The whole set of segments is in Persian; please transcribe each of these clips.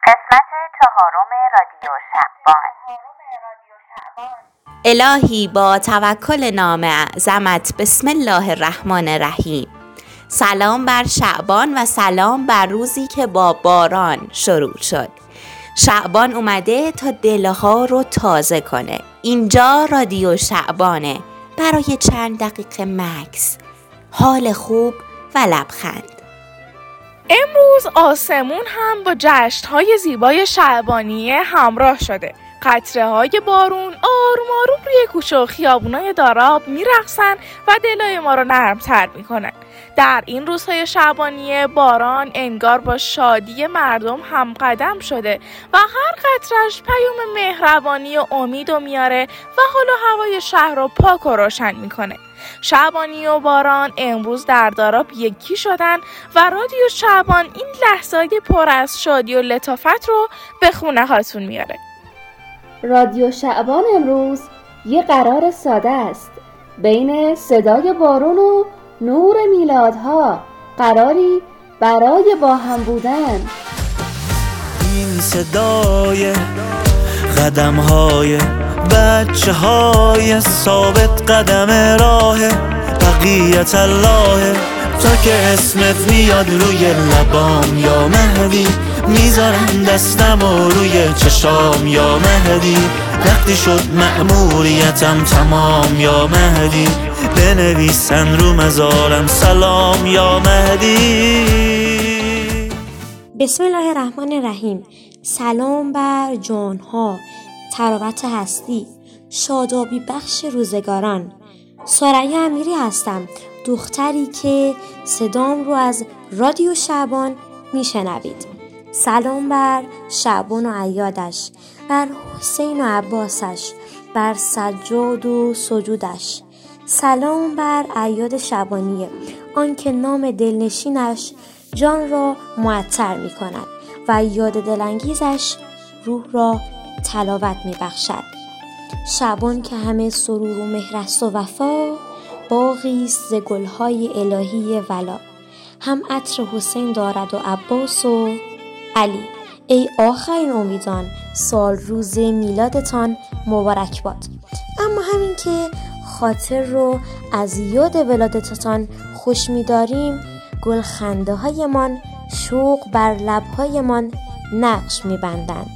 قسمت چهارم رادیو شعبان. الهی با توکل نام اعظمت، بسم الله الرحمن الرحیم. سلام بر شعبان و سلام بر روزی که با باران شروع شد. شعبان اومده تا دلها رو تازه کنه. اینجا رادیو شعبانه، برای چند دقیقه مکس، حال خوب و لبخند. امروز آسمون هم با جشن‌های زیبای شعبانیه همراه شده. قطره‌های بارون آروم آروم روی کوچه و خیابونای داراب میرقصن و دلای ما رو نرم‌تر میکنن. در این روزهای شعبانیه باران انگار با شادی مردم هم قدم شده و هر قطره‌اش پیام مهربانی و امید رو میاره و حال و هوای شهر رو پاک و روشن میکنه. شعبانی و باران امروز در داراب یکی شدن و رادیو شعبان این لحظه‌های پر از شادی و لطافت رو به خونه هاتون میاره. رادیو شعبان امروز یه قرار ساده است بین صدای بارون و نور میلادها، قراری برای با هم بودن. این صدای قدم‌های بچه‌های ثابت قدم راه بقیت الله، تا که اسمت میاد روی لبام یا مهدی، میذارم دستم و روی چشام یا مهدی، وقتی شد مأموریتم تمام یا مهدی، بنویسن رو مزارم سلام یا مهدی. بسم الله الرحمن الرحیم. سلام بر جانها، تراوت هستی، شادابی بخش روزگاران. سریا امیری هستم، دختری که صدام رو از رادیو شعبان میشنوید. سلام بر شعبان و عیادش، بر حسین و عباسش، بر سجاد و سجودش. سلام بر عیاد شعبانیه، آن که نام دلنشینش جان را معطر می کند و یاد دلانگیزش روح را تلاوت می بخشد. شعبان که همه سرور و مهرست و وفا، باغیست ز گلهای الهی ولا. هم عطر حسین دارد و عباس و علی. ای آخرین امیدان، سال روز میلادتان مبارک باد. اما همین که خاطر رو از یاد ولادتتان خوش می‌داریم، گل خنده هایمان شوق بر لب‌هایمان نقش می‌بندند.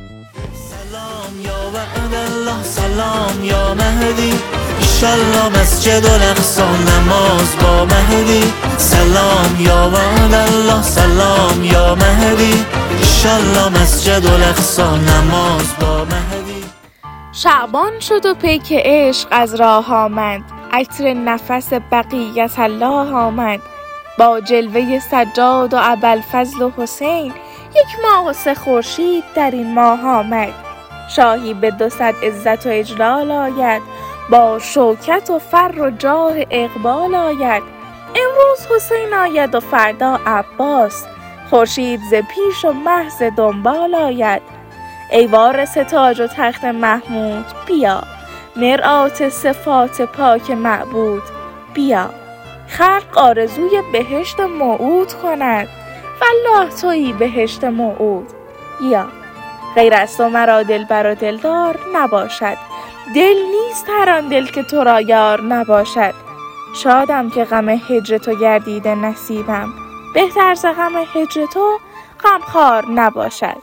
سلام یا وعد الله، سلام یا مهدی، ایشالله مسجد الاقصی نماز با مهدی. سلام یا وعد الله، سلام یا مهدی، ایشالله مسجد الاقصی نماز با مهدی. شعبان شد و پیک عشق از راه آمد، عطر نفس بقیت الله آمد. با جلوه سجاد و ابوالفضل و حسین، یک ماه و 3 خورشید در این ماه آمد. شاهی به 200 عزت و اجلال آید، با شوکت و فر و جاه اقبال آید. امروز حسین آید و فردا عباس، خورشید ز پیش و مه ز دنبال آید. ای وارث تاج و تخت محمود بیا، مرآت صفات پاک معبود بیا. خلق آرزوی بهشت موعود کند، والله تویی بهشت موعود بیا. غیر از تو مرا دلبر و دلدار نباشد، دل نیست هر آن دل که تو را یار نباشد. شادم که غم هجر تو گردیده نصیبم، بهتر ز غم هجر تو غمخوار نباشد.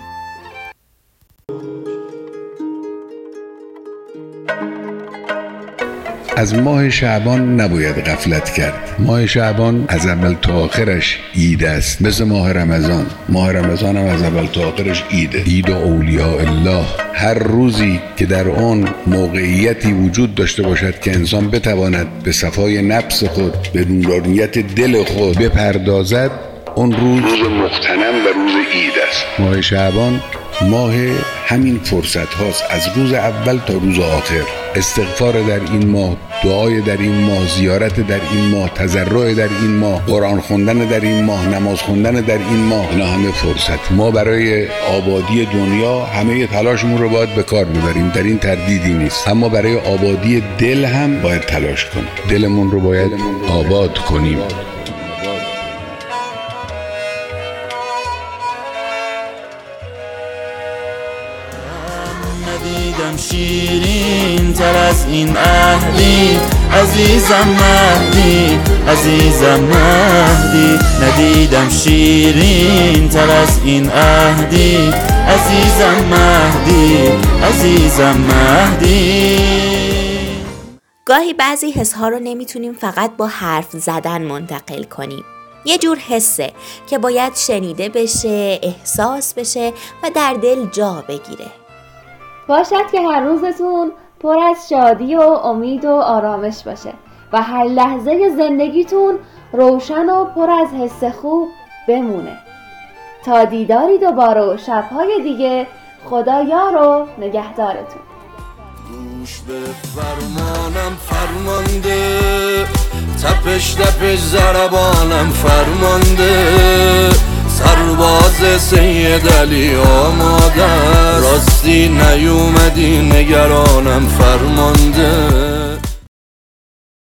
از ماه شعبان نباید غفلت کرد. ماه شعبان از اول تا آخرش عید است، مثل ماه رمضان. ماه رمضان هم از اول تا آخرش عیده، عید اولیاء الله. هر روزی که در آن موقعیتی وجود داشته باشد که انسان بتواند به صفای نفس خود، به نورانیت دل خود بپردازد، اون روز مغتنم و روز عید است. ماه شعبان ماه همین فرصت هاست، از روز اول تا روز آخر. استغفار در این ماه، دعای در این ماه، زیارت در این ماه، تضرع در این ماه، قرآن خوندن در این ماه، نماز خوندن در این ماه، اینا همه فرصت. ما برای آبادی دنیا همه تلاشمون رو باید به کار ببریم، در این تردیدی نیست، اما برای آبادی دل هم باید تلاش کنیم. دلمون رو باید آباد کنیم. ندیدم شیرین تر از این عهدی عزیزم مهدی عزیزم مهدی ندیدم شیرین تر از این عهدی عزیزم مهدی عزیزم مهدی. گاهی بعضی حسها رو نمیتونیم فقط با حرف زدن منتقل کنیم. یه جور حسه که باید شنیده بشه، احساس بشه و در دل جا بگیره. باشد که هر روزتون پر از شادی و امید و آرامش باشه و هر لحظه زندگیتون روشن و پر از حس خوب بمونه. تا دیداری دوباره و شبهای دیگه، خدا یار و نگهدارتون. گوش به فرمانم فرمانده، تپش تپش ضربانم فرمانده، سرباز سید علی آماده، راستی نیومدی نگرانم فرمانده،